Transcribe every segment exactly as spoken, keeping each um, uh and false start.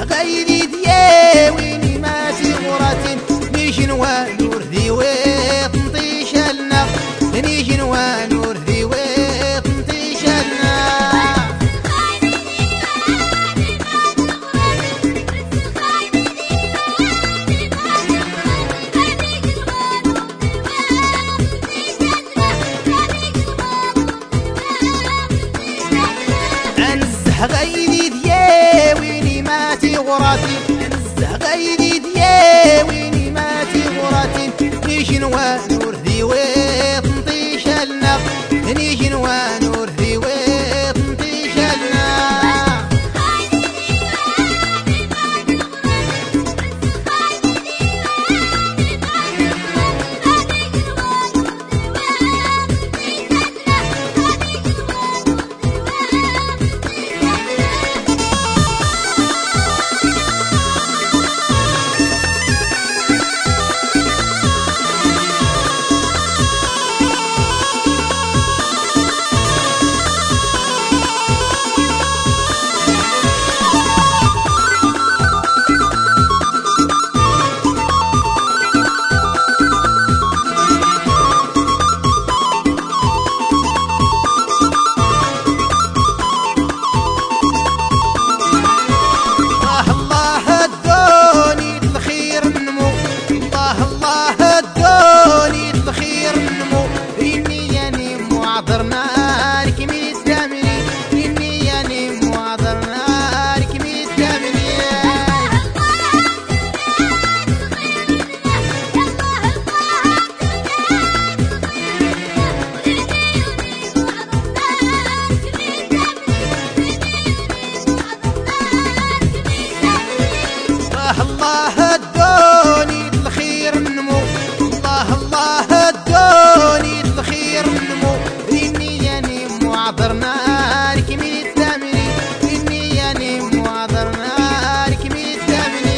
غيدي دياويني ما تغرات نيجن ونور ذي وطنطي شلنا نيجن ونور ذي وطنطي شلنا انزه غيدي دياويني ما تغراتي انزه غيدي دياويني ما تغراتي نيجن ونور ذي وطنطي شلنا نيجن ونور ذي وطنطي شلنا الله الدوني الخير نمو الله الله الدوني الخير نمو إني يعني معذر نارك من الثامني إني يعني معذر نارك من الثامني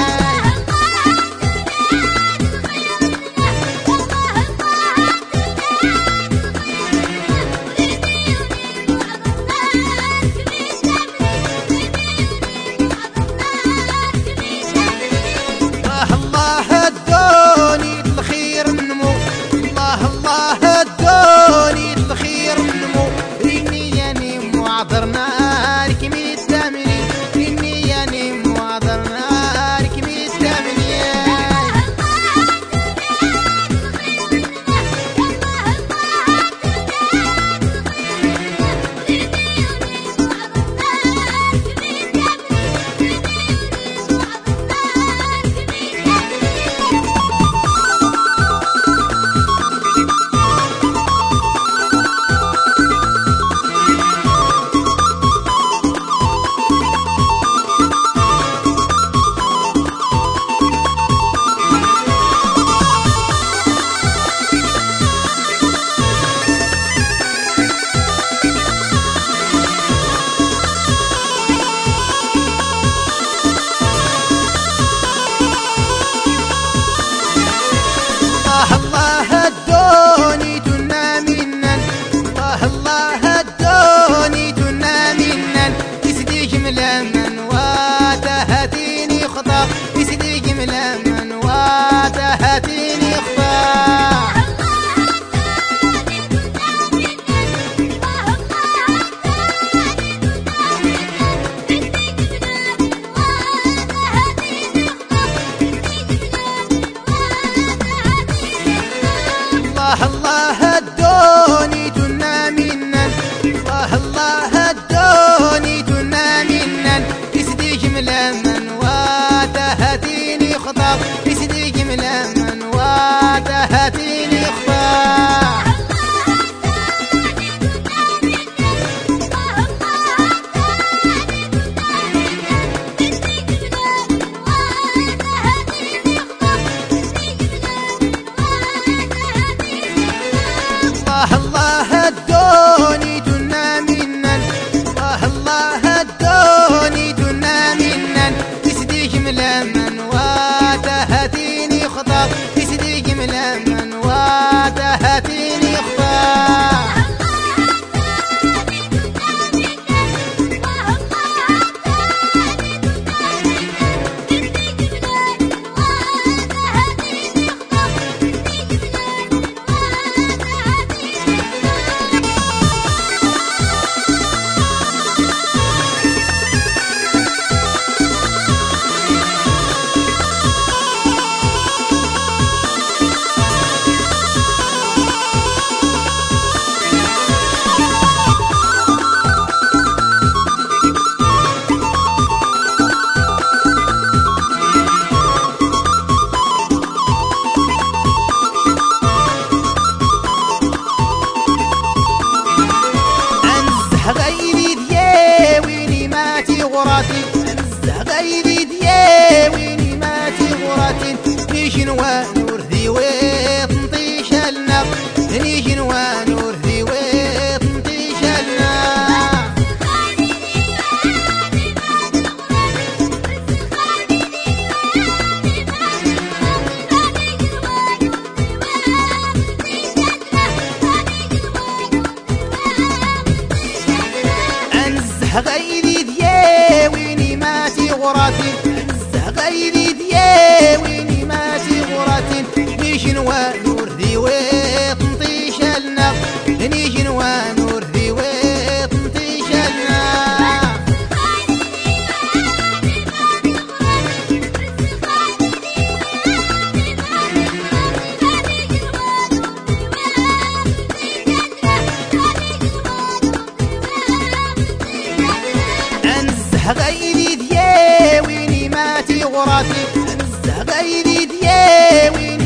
الله الدوني الخير نمو الله الله الدوني الخير نمو إني يعني معذر نارك من الثامني إني يعني معذر نارك من الثامني الله الدوني تنا منن الله الله الدوني تنا منن يسدي جملة من واتهتيني خطا يسدي جملة من واتهتيني خطا الله الله الدوني تنا منن الله الله الدوني تنا منن يسدي جملة من واتهتيني خطا يسدي جملة من واتهتيني خطا الله الله الدوني تنا منن الله الله الدوني تنا منن يسدي جملة من واتهتيني انزه غيري ديا ويني ما تغرات نيجي نوانور ذي وطنطي شلنا نيجي نوانور ذي وطنطي شلنا انزه غيري ديا ويني ما تغراتي انزه غيري ديا ويني ما تغراتي نيجي نوانور ذي وطنطي شلنا نيجي نوانور ذي وطنطي شلنا انزه غيري ديا ويني ما تغراتي انزه غيري ديا ويني